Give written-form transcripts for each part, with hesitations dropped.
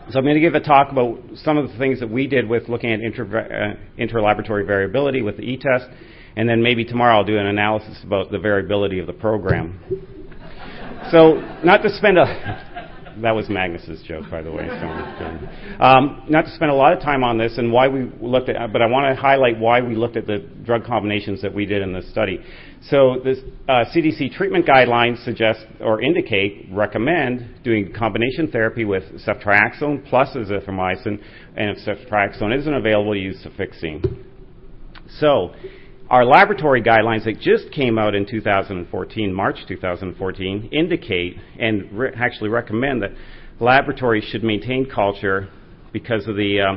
So I'm going to give a talk about some of the things that we did with looking at interlaboratory variability with the e-test, and then maybe tomorrow I'll do an analysis about the variability of the program. So not to spend that was Magnus's joke, by the way. Not to spend a lot of time on this and why we looked at, but I want to highlight why we looked at the drug combinations that we did in this study. So this CDC treatment guidelines suggest or recommend doing combination therapy with ceftriaxone plus azithromycin, and if ceftriaxone isn't available, use cefixime. So our laboratory guidelines that just came out in 2014, March 2014, indicate and actually recommend that laboratories should maintain culture because of the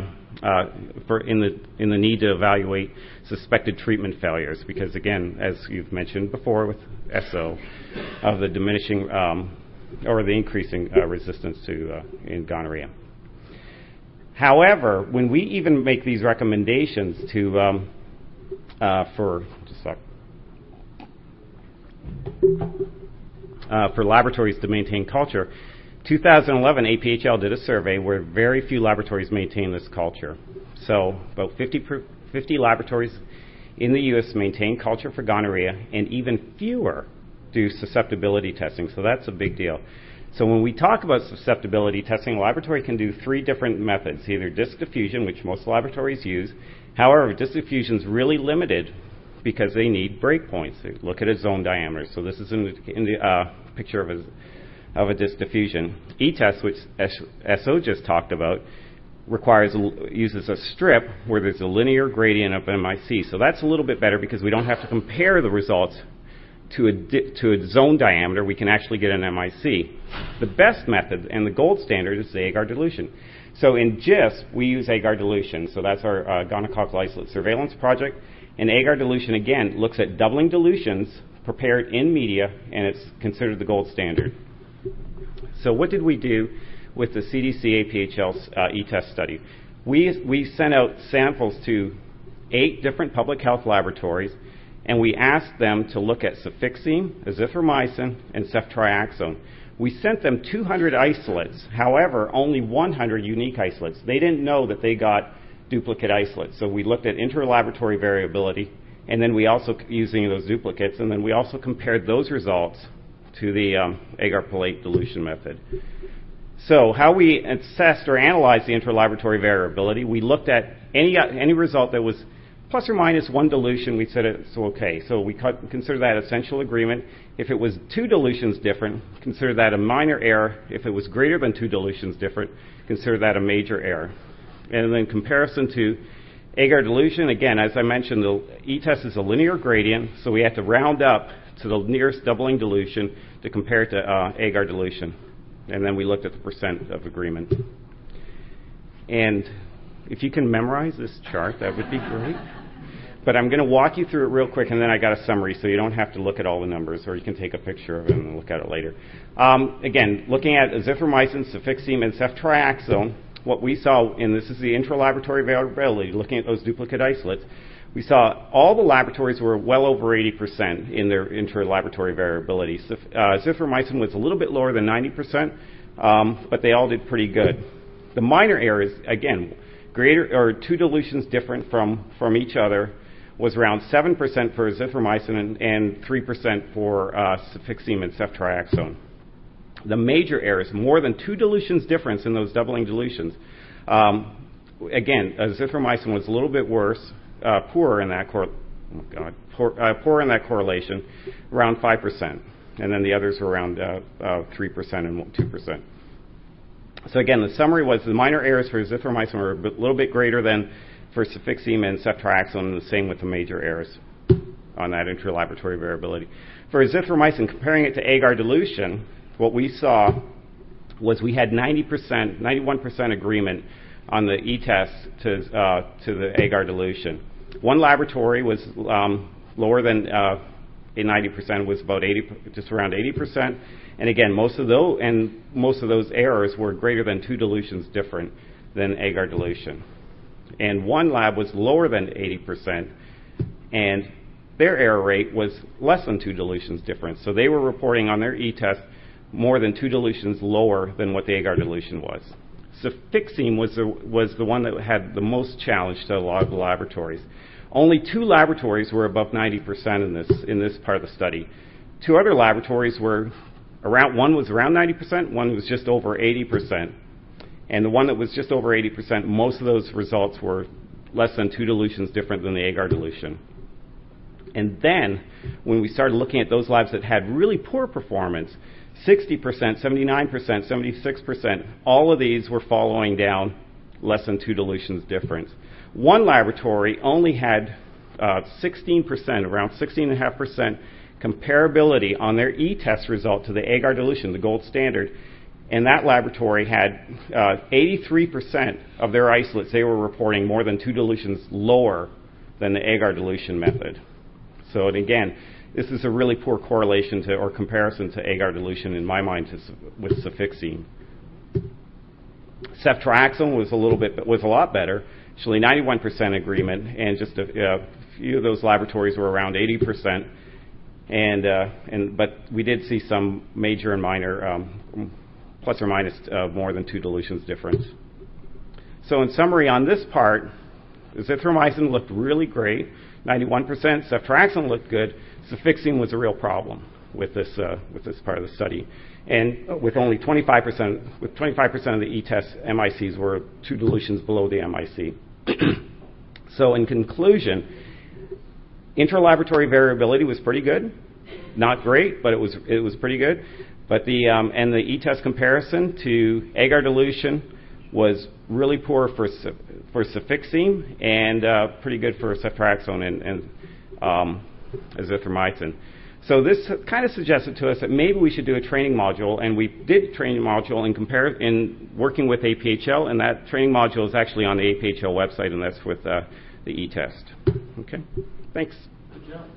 in the need to evaluate suspected treatment failures. Because again, as you've mentioned before with SO, of the diminishing or the increasing resistance to in gonorrhea. However, when we even make these recommendations to for laboratories to maintain culture, 2011 APHL did a survey where very few laboratories maintain this culture. So about 50 laboratories in the U.S. maintain culture for gonorrhea, and even fewer do susceptibility testing. So that's a big deal. So when we talk about susceptibility testing, a laboratory can do three different methods, either disc diffusion, which most laboratories use. However, disc diffusion is really limited because they need breakpoints. They look at a zone diameter. So this is in the picture of a disc diffusion. E-test, which SO just talked about, uses a strip where there's a linear gradient of MIC. So that's a little bit better because we don't have to compare the results to a zone diameter. We can actually get an MIC. The best method and the gold standard is the agar dilution. So in GIST, we use agar dilution. So that's our gonococcal isolate surveillance project. And agar dilution, again, looks at doubling dilutions prepared in media, and it's considered the gold standard. So what did we do with the CDC APHL e-test study? We sent out samples to 8 different public health laboratories, and we asked them to look at cefixime, azithromycin, and ceftriaxone. We sent them 200 isolates, however, only 100 unique isolates. They didn't know that they got duplicate isolates. So we looked at interlaboratory variability, and then we also, using those duplicates, and then we also compared those results to the agar-polate dilution method. So how we assessed or analyzed the interlaboratory variability, we looked at any result that was plus or minus 1 dilution. We said it's okay. So we consider that essential agreement. If it was 2 dilutions different, consider that a minor error. If it was greater than 2 dilutions different, consider that a major error. And then comparison to agar dilution, again, as I mentioned, the e-test is a linear gradient, so we have to round up to the nearest doubling dilution to compare it to agar dilution. And then we looked at the percent of agreement. And if you can memorize this chart, that would be great. But I'm going to walk you through it real quick, and then I got a summary, so you don't have to look at all the numbers, or you can take a picture of it and look at it later. Again, looking at azithromycin, cefixime, and ceftriaxone, what we saw, and this is the intralaboratory variability, looking at those duplicate isolates, we saw all the laboratories were well over 80% in their interlaboratory variability. Azithromycin was a little bit lower than 90%, but they all did pretty good. The minor errors, again, greater or 2 dilutions different from each other, was around 7% for azithromycin and 3% for cefixime and ceftriaxone. The major errors, more than 2 dilutions difference in those doubling dilutions. Again, azithromycin was a little bit worse, poorer in that correlation, around 5%, and then the others were around 3% and 2%. So again, the summary was the minor errors for azithromycin were a little bit greater than for cefixime and ceftriaxone, and the same with the major errors on that interlaboratory variability. For azithromycin, comparing it to agar dilution, what we saw was we had 91% agreement on the e-test to the agar dilution. One laboratory was lower than 90%, was about 80, just around 80%. And again, most of those errors were greater than 2 dilutions different than agar dilution. And one lab was lower than 80%, and their error rate was less than 2 dilutions different. So they were reporting on their e-test more than 2 dilutions lower than what the agar dilution was. Cefixime was the one that had the most challenge to a lot of the laboratories. Only 2 laboratories were above 90% in this part of the study. 2 other laboratories were one was around 90%, one was just over 80%. And the one that was just over 80%, most of those results were less than 2 dilutions different than the agar dilution. And then, when we started looking at those labs that had really poor performance, 60%, 79%, 76%, all of these were following down less than 2 dilutions difference. One laboratory only had 16%, around 16.5% comparability on their e-test result to the agar dilution, the gold standard. And that laboratory had 83% of their isolates, they were reporting more than 2 dilutions lower than the agar dilution method. So, and again, this is a really poor correlation to or comparison to agar dilution in my mind with Cefixime. Ceftriaxone was a lot better, actually 91% agreement, and just a few of those laboratories were around 80%. But we did see some major and minor plus or minus more than 2 dilutions difference. So in summary on this part, azithromycin looked really great, 91%. Ceftriaxone looked good. Cefixime was a real problem with this part of the study. And with only 25% of the e-test MICs were 2 dilutions below the MIC. So in conclusion, interlaboratory variability was pretty good. Not great, but it was pretty good. But the e-test comparison to agar dilution was really poor for Cefixime and pretty good for ceftriaxone and azithromycin. So this kind of suggested to us that maybe we should do a training module, and we did a training module in working with APHL, and that training module is actually on the APHL website, and that's with the e-test. Okay, thanks. Good job.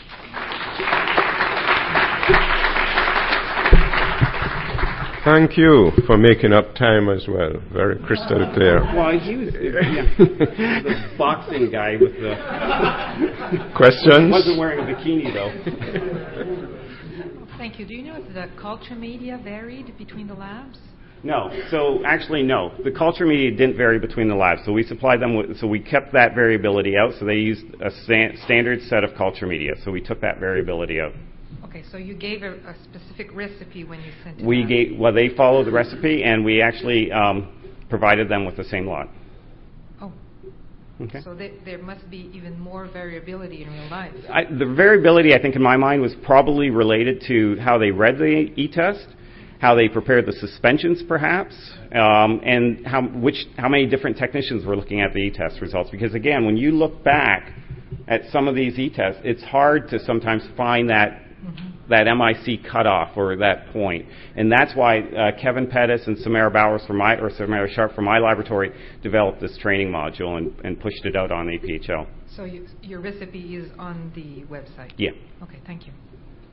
Thank you for making up time as well. Very crystal clear. Well, he was the boxing guy with the questions. Wasn't wearing a bikini though. Thank you. Do you know if the culture media varied between the labs? No. So actually, no. The culture media didn't vary between the labs. So we supplied them with. So we kept that variability out. So they used a standard set of culture media. So we took that variability out. Okay, so you gave a specific recipe when you sent it Well, they followed the recipe, and we actually provided them with the same lot. Oh. Okay. So there must be even more variability in real life. The variability, I think, in my mind, was probably related to how they read the e-test, how they prepared the suspensions, perhaps, and how many different technicians were looking at the e-test results. Because, again, when you look back at some of these e-tests, it's hard to sometimes find that MIC cutoff or that point. And that's why Kevin Pettis and Samara Sharp from my laboratory developed this training module and pushed it out on APHL. So your recipe is on the website? Yeah. Okay, thank you.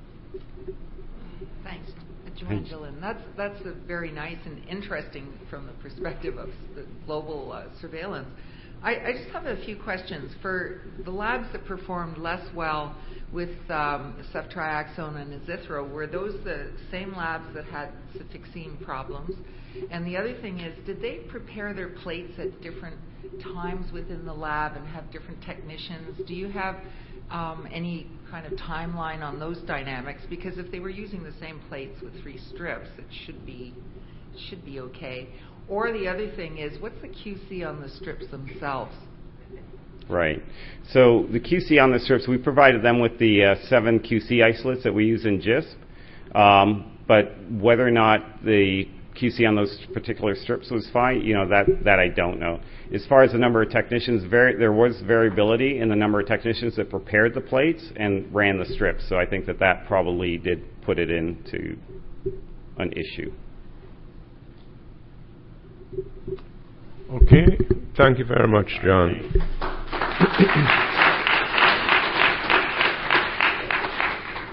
Thanks. Joanne Gillen. That's a very nice and interesting from the perspective of the global surveillance. I just have a few questions. For the labs that performed less well with ceftriaxone and azithro, were those the same labs that had Cefixime problems? And the other thing is, did they prepare their plates at different times within the lab and have different technicians? Do you have any kind of timeline on those dynamics? Because if they were using the same plates with 3 strips, it should be okay. Or the other thing is, what's the QC on the strips themselves? Right. So the QC on the strips, we provided them with the 7 QC isolates that we use in JISP. But whether or not the QC on those particular strips was fine, that I don't know. As far as the number of technicians, there was variability in the number of technicians that prepared the plates and ran the strips. So I think that probably did put it into an issue. Okay. Thank you very much, John.